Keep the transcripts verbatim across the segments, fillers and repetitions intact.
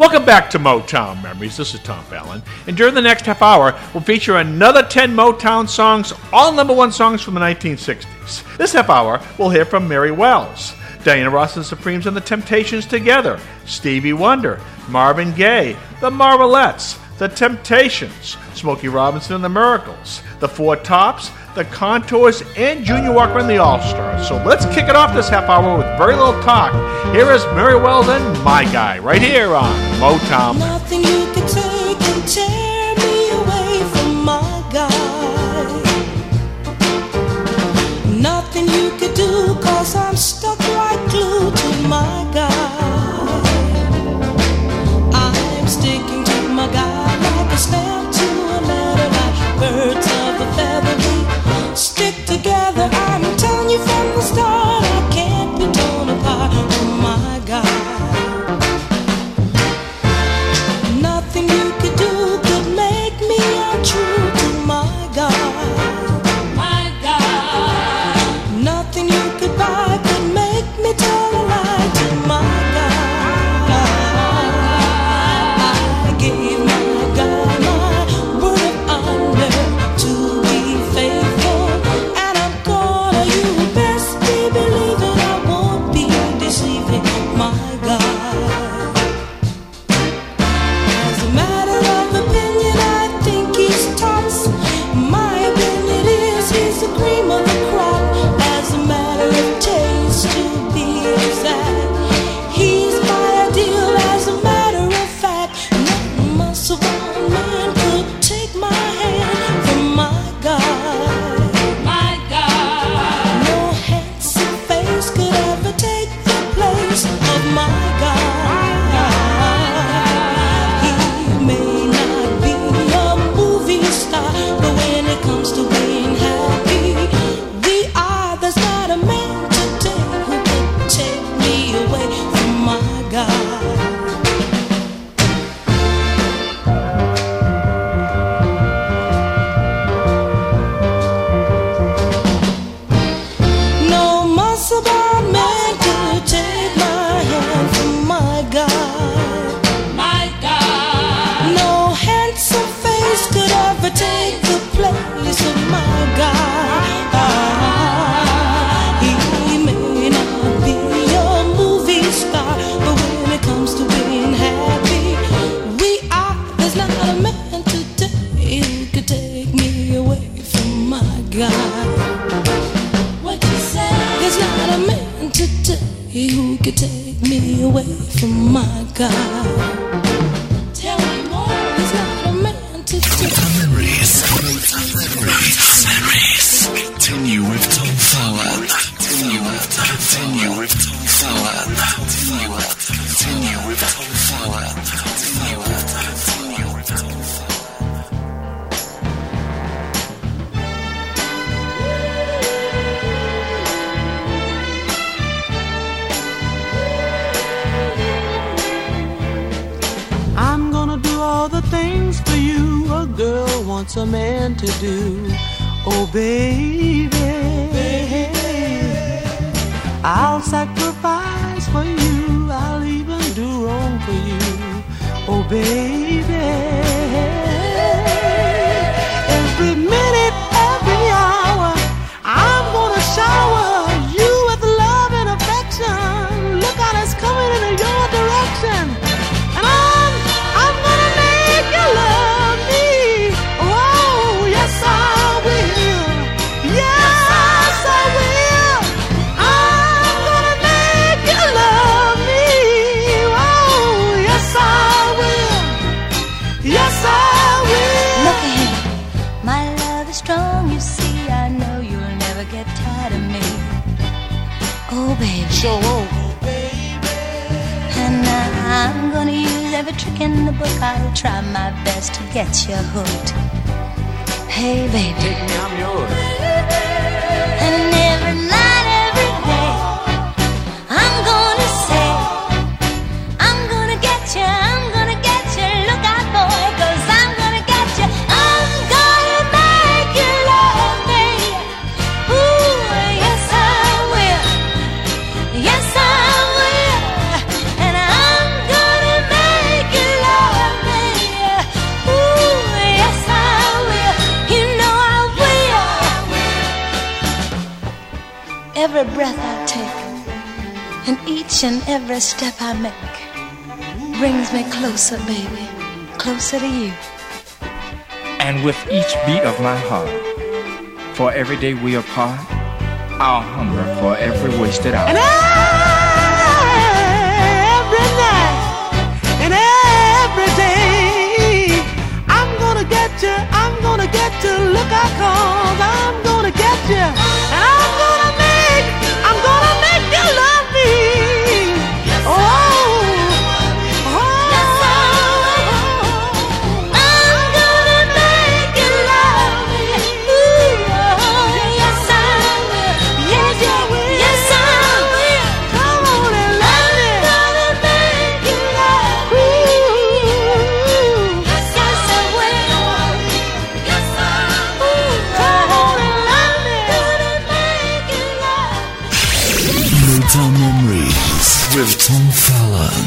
Welcome back to Motown Memories. This is Tom Fallon. And during the next half hour, we'll feature another ten Motown songs, all number one songs from the nineteen sixties. This half hour, we'll hear from Mary Wells, Diana Ross and the Supremes and the Temptations together, Stevie Wonder, Marvin Gaye, the Marvelettes, the Temptations, Smokey Robinson and the Miracles, the Four Tops, the Contours, and Junior Walker and the All-Stars. So let's kick it off this half hour with very little talk. Here is Mary Wells and My Guy, right here on Motown. Nothing you could take and tear me away from my guy. Nothing you could do, cause I'm stuck like glue to my guy. I'm sticking to my guy like a stamp to a letter, like birds of a feather. Stick together, I'm telling you from the start, I can't be torn apart from my guy. Nothing you could do could make me untrue to my guy. My guy. Nothing you could buy could make me tell a lie to my guy. I gave my guy my word of honor to be faithful. A man to do, oh baby, baby, I'll sacrifice for you, I'll even do wrong for you, oh baby, every minute, every hour, I'm gonna shower you with love and affection, look out, it's coming in your direction, and I'm, I'm gonna make you love me. Yes, I will. Yes, I will. I'm gonna make you love me. Oh, yes, I will. Yes, I will. Look ahead. My love is strong, you see. I know you'll never get tired of me. Oh, baby. So, oh, baby. And I'm gonna use every trick in the book. I'll try my best to get you hooked. Hey, baby. Take me, I'm yours. And every night, every day, I'm gonna say, I'm gonna get you, I'm gonna get you. Look out, boy, cause I'm gonna get you. I'm gonna make you love me. Ooh, yes, I will. Yes, I will. And I'm gonna make you Each and every step I make brings me closer, baby, closer to you. And with each beat of my heart, for every day we apart, I'll hunger for every wasted hour. And every night and every day, I'm gonna get you, I'm gonna get you, look out, cause I'm gonna get you, and I'm gonna make, I'm gonna make you love me. Oh, oh, I'm gonna make you love me. Ooh, oh, yes I will. Yes, I will. Yes I will. come on and love me. I'm gonna make you love me. Yes, yes I will. Yes I will. Come on and love me. Gonna make you love me. Motown Memories with Tom Fallon.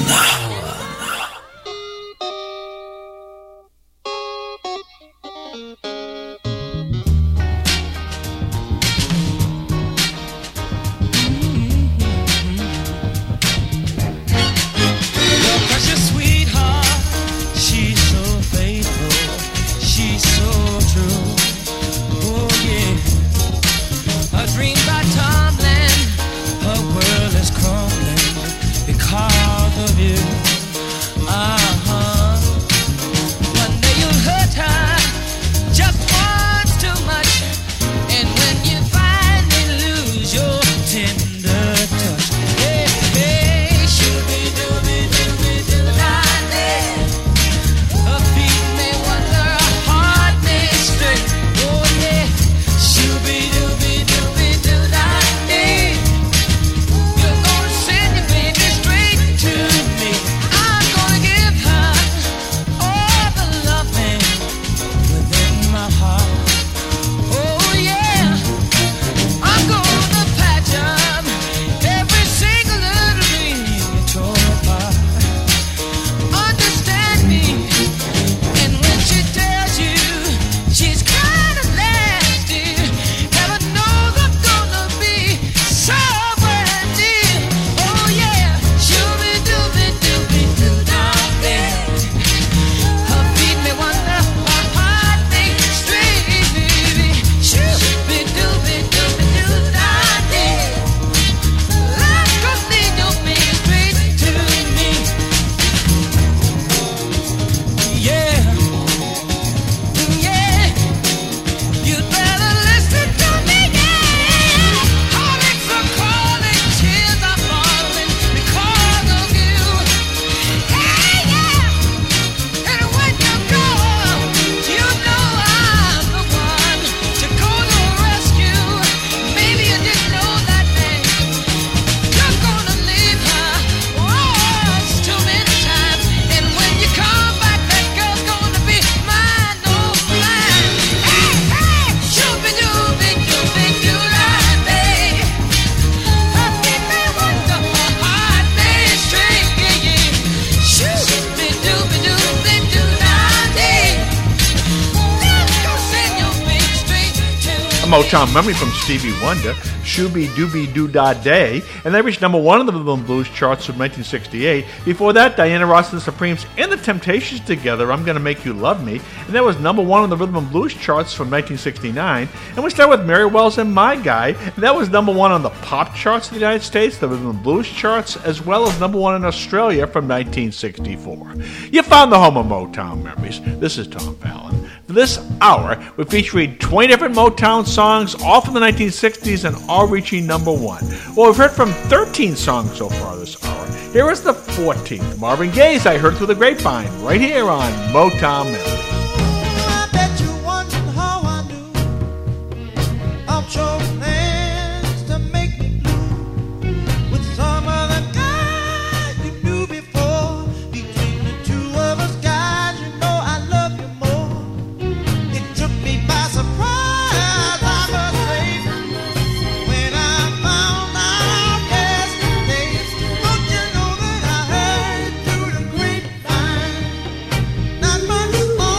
Precious sweetheart, she's so faithful, she's so true. Oh yeah, a dream by tumbling, her world is crumbling because of you. Uh-huh. One day you'll hurt her just once too much, and when you finally lose your tender touch, hey, hey, shooby-dooby-dooby-doo-da-dee. Her feet may wander, her heart may stray. Oh yeah, shooby-dooby-dooby-doo-da-dee. You're gonna send your baby straight to me. I'm gonna give her all the loving within my heart. Oh yeah, I'm gonna patch up every single little dream you tore apart. Understand me, and when she tells you she's kinda nasty, heaven knows I'm gonna be somewhere near. Oh yeah, shooby-dooby-dooby-doo-da-dee. Her feet may wander, her heart may stray, baby. Shooby-dooby-dooby-doo-da-dee. Let's go see your baby straight to me. Yeah, yeah, you'd better listen to me, yeah. Heartaches are calling, tears are falling because of you. Hey, yeah, and when you go, you know I'm the one to go to rescue. Maybe you didn't know that, babe. You're gonna leave her once too many times, and when you come back, that girl's gonna be mine, no mine. Hey, hey, shooby-dooby-dooby-doo-da-dee. Her feet may wander, her heart may stray, yeah, yeah. Shooby-dooby-dooby-doo-da-dee. Let's go send your baby straight to A Motown memory from Stevie Wonder, Shooby Dooby Doo Da Day, and they reached number one on the Rhythm and Blues charts of nineteen sixty-eight. Before that, Diana Ross and the Supremes and the Temptations together, I'm Gonna Make You Love Me, and that was number one on the Rhythm and Blues charts from nineteen sixty-nine. And we start with Mary Wells and My Guy, and that was number one on the pop charts of the United States, the Rhythm and Blues charts, as well as number one in Australia from nineteen sixty-four. You found the home of Motown memories. This is Tom Fallon. For this hour, we're featuring twenty different Motown songs, all from the nineteen sixties and all reaching number one. Well, we've heard from thirteen songs so far this hour. Here is the fourteenth. Marvin Gaye's I Heard Through the Grapevine, right here on Motown Memories. I bet you wondering how I knew of your plans to make me blue with some other guy you knew before. Between the two of us guys, you know I love you more. It took me by surprise, I must say, when I found out yesterday. Don't you know that I heard through the grapevine? Not much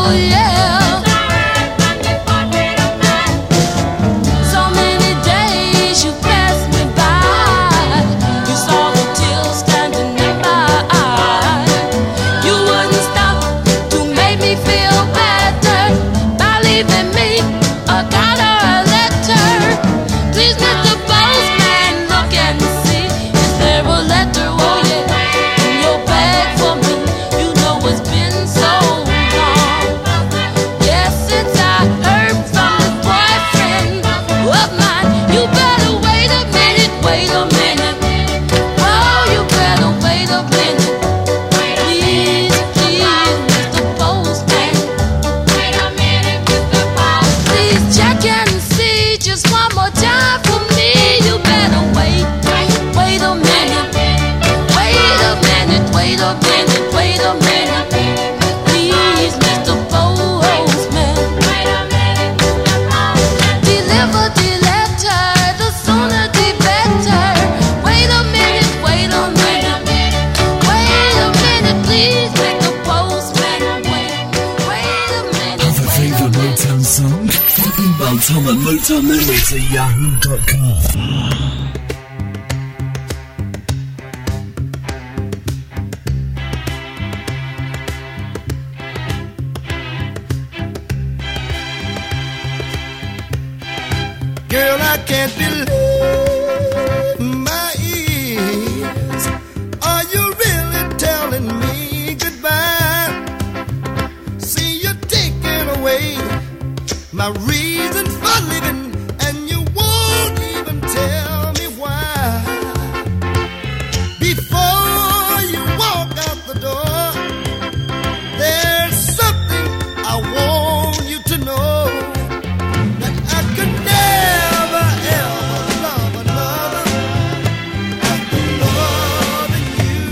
Tom at motown memories at yahoo dot com. Girl, I can't believe my ears. Are you really telling me goodbye? See, you're taking away my reason for living, and you won't even tell me why. Before you walk out the door, there's something I want you to know. That I could never ever love another after loving you.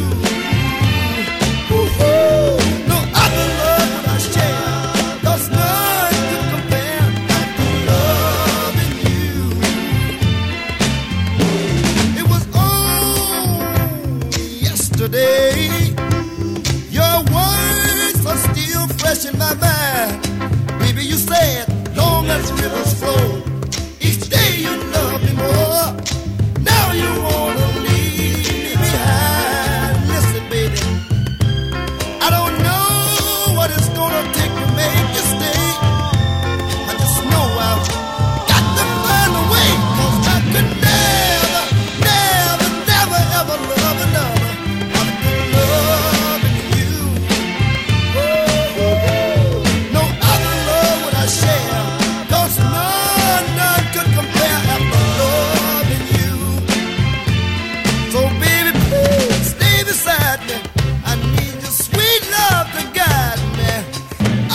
Ooh, no other love would I share. There's none to compare after loving you. It was only yesterday. Your words are still fresh in my mind. Baby, you said, long as rivers flow, each day you love me more. Now you wanna leave me behind. Listen, baby, I don't know what it's gonna take to make you stay. I just know I've got to find a way, 'cause I could never, never, never, ever love another after loving you. No other love would I share, 'cause none, none could compare after loving you. So baby, please stay beside me. I need your sweet love to guide me.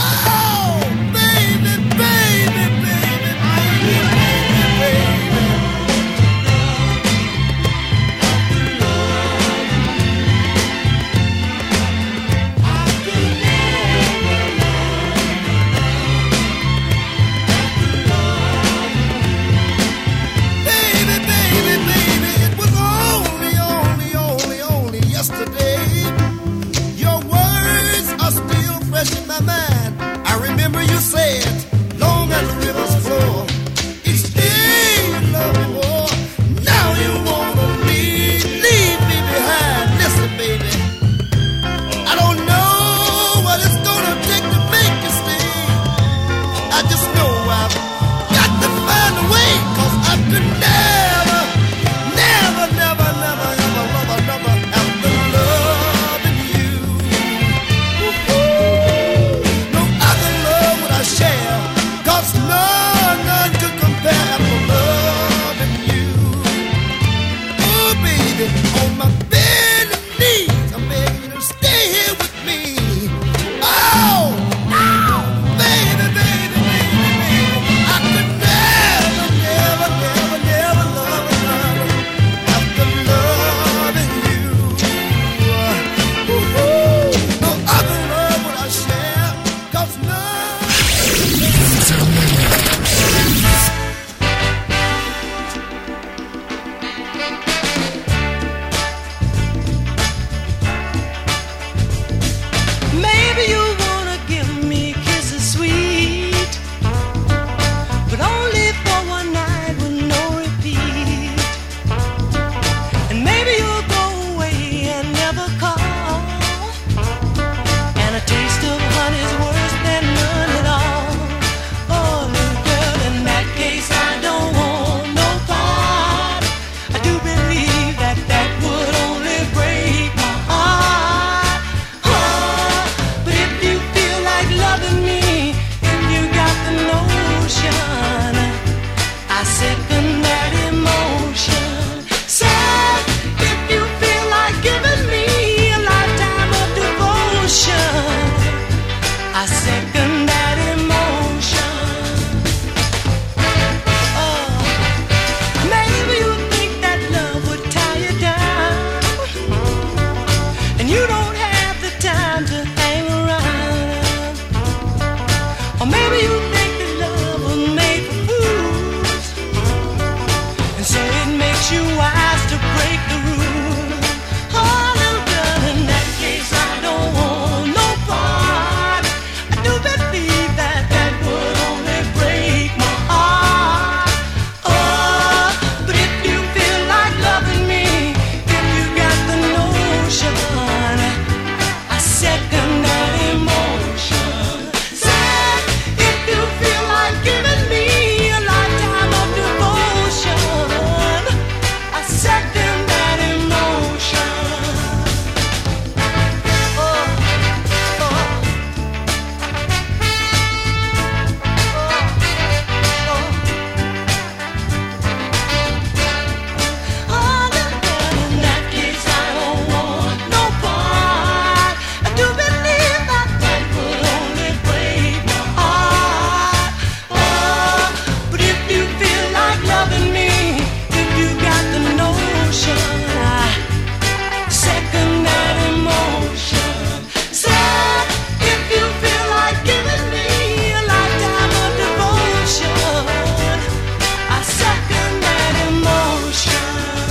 I second that emotion. Oh, maybe you think that love would tie you down, and you don't have the time to hang around. Or maybe you think that love was made for fools, and so it makes you wise to break the rules. Oh, little girl, in that case I don't want no part. I do believe that that would only break my heart. Oh, but if you feel like loving me, if you got the notion, I second that emotion. Say, if you feel like giving me a lifetime of devotion, I second that emotion. Oh, oh, oh, oh, little girl, in that case I don't want no part. I do believe that that would only break my heart. Oh, but if you feel like loving me, if you got the notion, I second that emotion. Say, if you feel like giving me a lifetime of devotion, I second that emotion.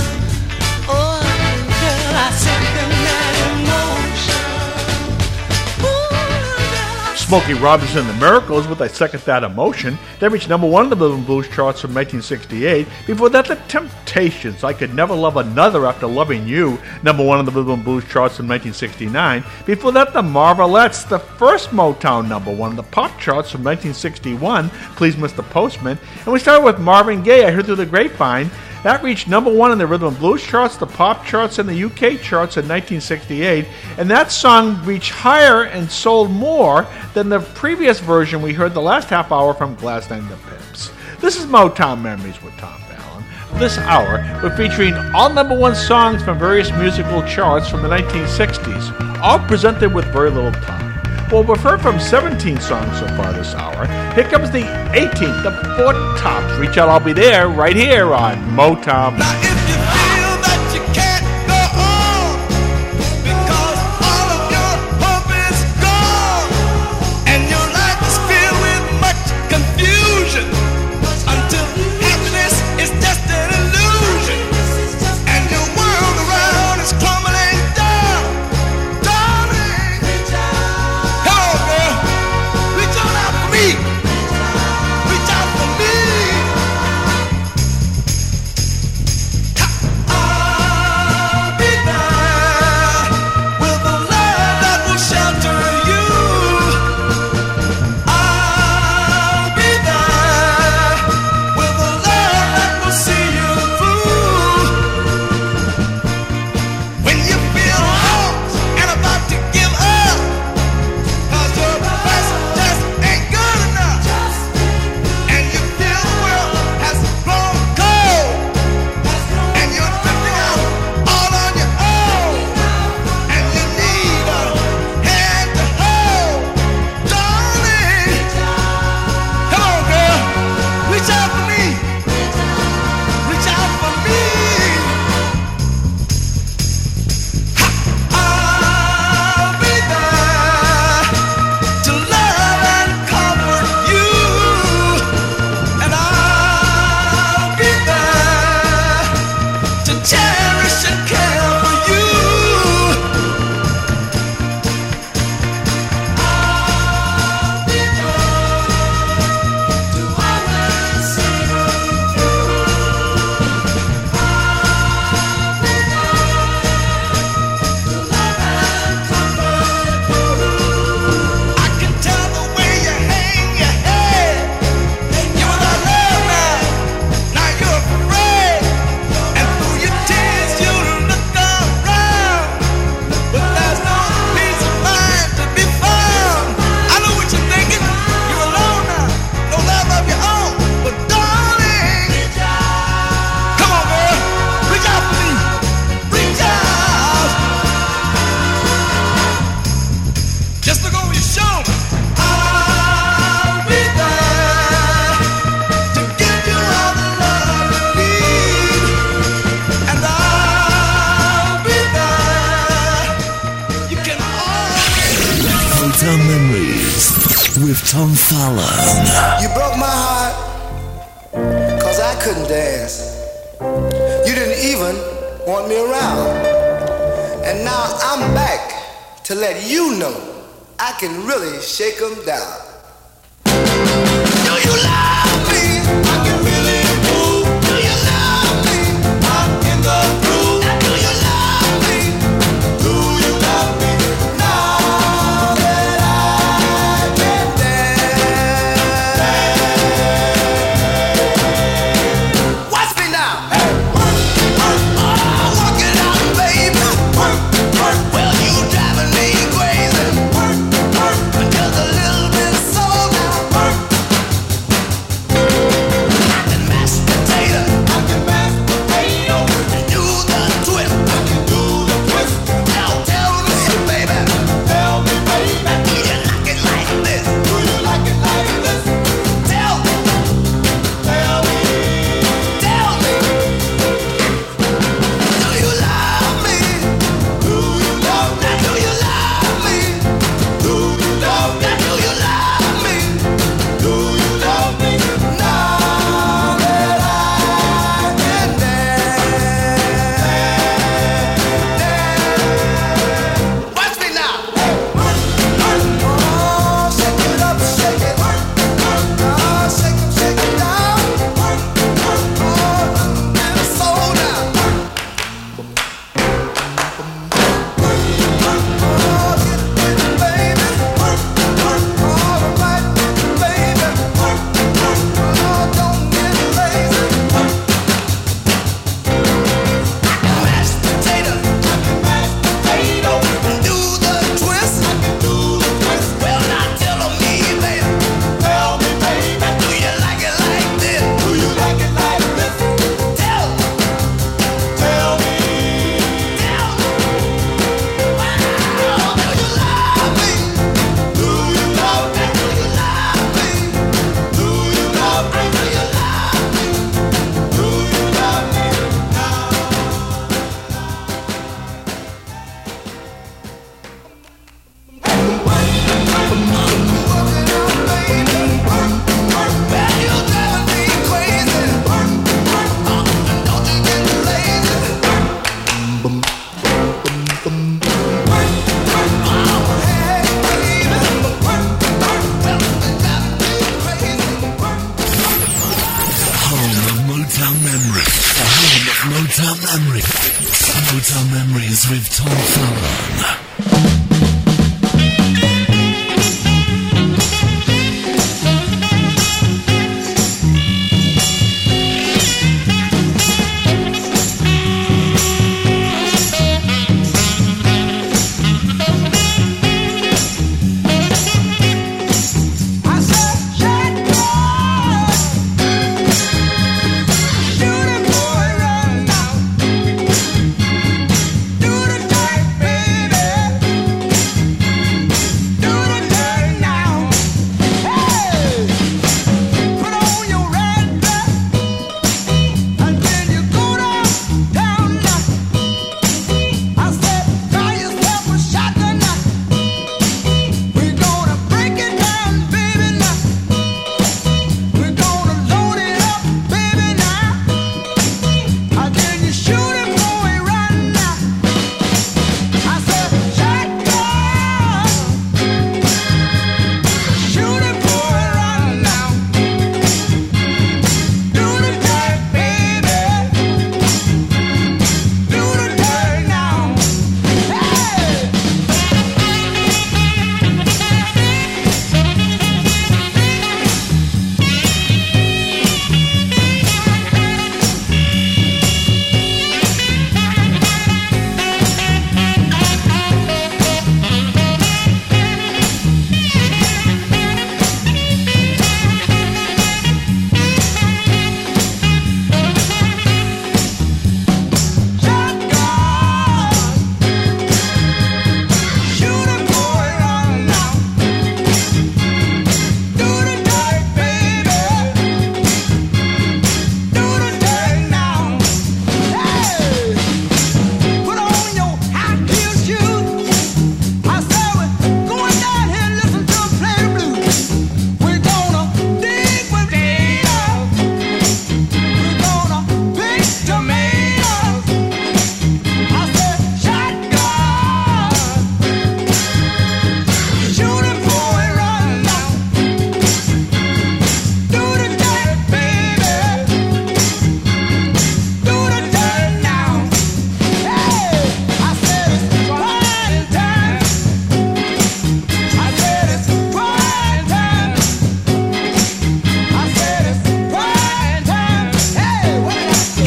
Oh, girl, I second that emotion. Ooh, girl, I Smokey Robinson and the Miracles with I Second That Emotion. They reached number one on the Rhythm and Blues charts from nineteen sixty-eight. Before that, The Temptations, I Could Never Love Another After Loving You, number one on the Rhythm and Blues charts from nineteen sixty-nine. Before that, The Marvelettes, the first Motown number one on the pop charts from nineteen sixty-one, Please Mister Postman. And we started with Marvin Gaye, I Heard Through the Grapevine. That reached number one in the Rhythm and Blues charts, the pop charts, and the U K charts in nineteen sixty-eight. And that song reached higher and sold more than the previous version we heard the last half hour from Glass and the Pips. This is Motown Memories with Tom Fallon. This hour, we're featuring all number one songs from various musical charts from the nineteen sixties, all presented with very little time. Well, we've heard from seventeen songs so far this hour. Here comes the eighteenth, the Four Tops. Reach out, I'll be there, right here on Motown. Now if you feel that you can't go on because all of your hope is gone and your life is filled with much confusion until happiness is just an illusion and your world around is crumbling down, darling, come on girl, reach on out for me, reach out for me. Ha! with Tom Fallon. You broke my heart, cause I couldn't dance. You didn't even want me around. And now I'm back to let you know I can really shake 'em down. Do you love me? I can really move. Do you love me? I'm in the groove. Now do you love me? Do you love me? Now that I can dance. Watch me now. Hey, work, work, oh, work it out, baby. Work, work. Well, you driving me crazy. Work, work. Just a little bit soul now. Work. I can mash potato. I can mash potato. And do the twist. I can do the twist. Now tell me, baby. Tell me, baby. Do you like it like this? Do you like it like this? Tell me. Tell me. Tell me. Do you love me? Do you love me? Do you love me? Do you love me? Do you love me? Do you love me? Now that I can dance, dance. Watch me now. Work, work, oh, shake it up, shake it. Work, work, oh, shake it, shake it down. Work, work, oh, and soul now. Home of Motown Memories. The home of Motown Memories. Motown Memories with Tom Fallon. I said, shake boy, shoot it, boy, run now. Do the time.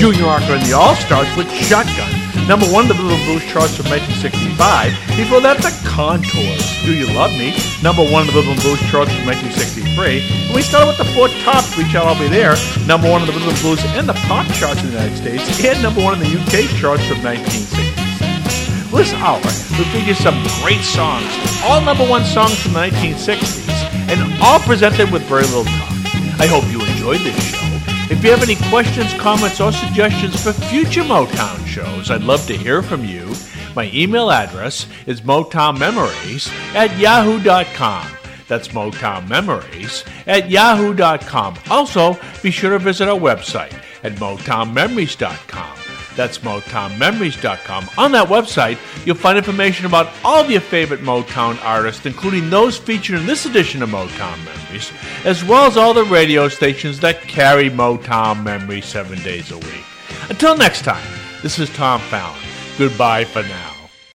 Junior Walker and the All-Stars with Shotgun, number one of the Rhythm and Blues charts from nineteen sixty-five. Before that, the Contours, Do You Love Me, number one of the Rhythm and Blues charts from nineteen sixty-three. And we started with the Four Tops, Reach Out, I'll Be There, number one of the Rhythm and Blues and the pop charts in the United States, and number one in the U K charts from nineteen sixty-six. This hour, we feature some great songs, all number one songs from the nineteen sixties, and all presented with very little talk. I hope you enjoyed this show. If you have any questions, comments, or suggestions for future Motown shows, I'd love to hear from you. My email address is motownmemories at yahoo dot com. That's motownmemories at yahoo dot com. Also, be sure to visit our website at motown memories dot com. That's motown memories dot com. On that website, you'll find information about all of your favorite Motown artists, including those featured in this edition of Motown Memories, as well as all the radio stations that carry Motown Memories seven days a week. Until next time, this is Tom Fallon. Goodbye for now.